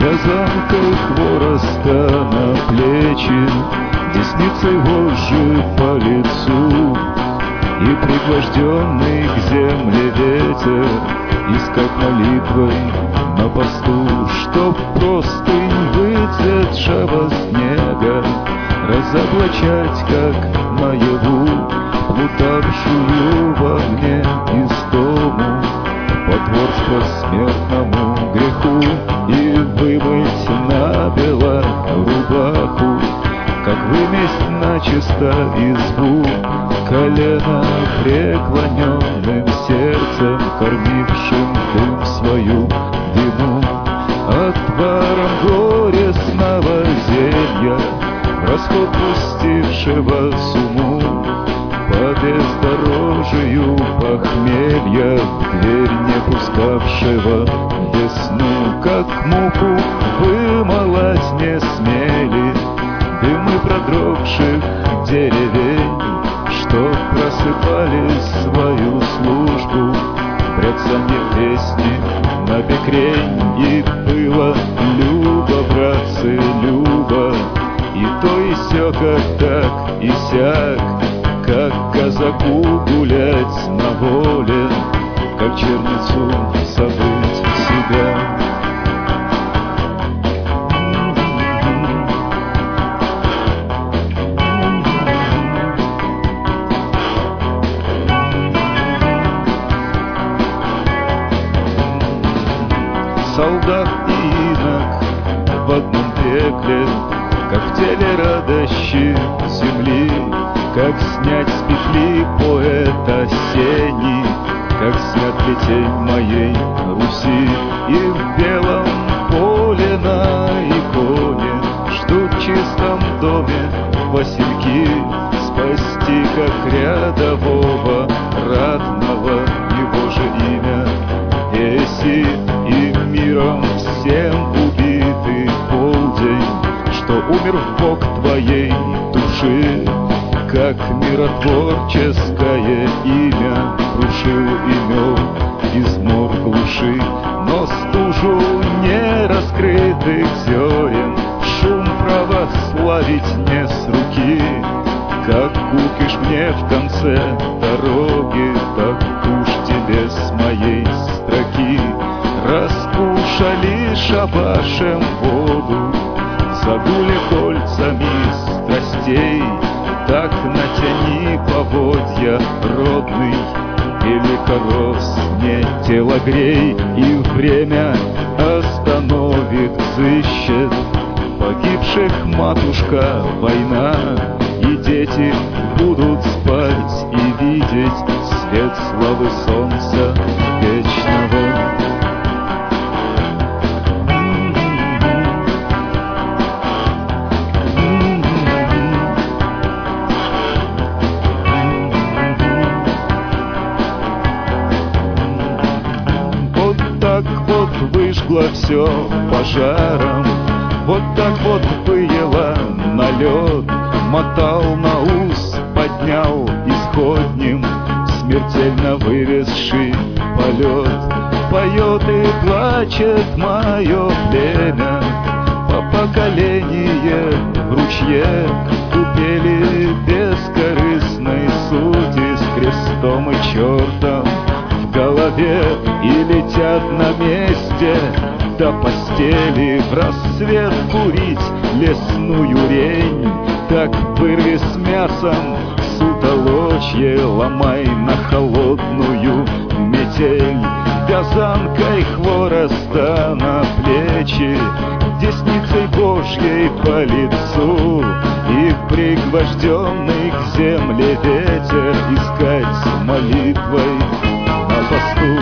Вязанкой хвороста на плечи, десницей вожжи по лицу, и пригвожденный к земле ветер искать молитвой на посту, чтоб простынь выцветшего снега разоблачать, как наяву, плутавшую в огне истому, потворство смертному греху, и вымыть набело рубаху, как выместь начисто избу, колено преклоненным сердцем, кормившим дым свою вину. Отваром горестного зелья, расход пустившего сумму, по бездорожию похмелья, в дверь не пускавшего весну, как муку вымолоть не смели дымы продрогших деревень, что просыпали свою службу бряцанье песни на бекрень. И было любо, братцы, любо, и то и сё, как так и сяк, как казаку гулять на воле, как черницу забыть себя. Солдат и инок в одном пекле, как в теле радощи земли, как снять с петли поэт осенний, как снят плетень моей Руси. И в белом поле на иконе ждут в чистом доме васильки, спасти как рядового ратного его же имя Еси. И миром всем убитый полдень, что умер в бок твоей души, как миротворческое имя крушил и мел измор глуши. Но стужу нераскрытых зерен шум православить не с руки. Как купишь мне в конце дороги, так уж тебе с моей строки. Раскушали шабашем воду, загули кольцами страстей, так натяни поводья, родный, великорос, не тело грей. И время остановит, взыщет погибших матушка война, и дети будут спать и видеть свет славы солнца вечного. Выжгло все пожаром, вот так вот выела на лед, мотал на ус, поднял исходним, смертельно вывезший полет. Поет и плачет мое племя, по поколение в ручье купели бескорыстной сути с крестом и чертом в голове, и летят на месте до постели в рассвет курить лесную рень. Так вырви с мясом сутолочье, ломай на холодную метель. Вязанкой хвороста на плечи, десницей Божьей по лицу, и пригвожденный к земле ветер искать с молитвой на посту.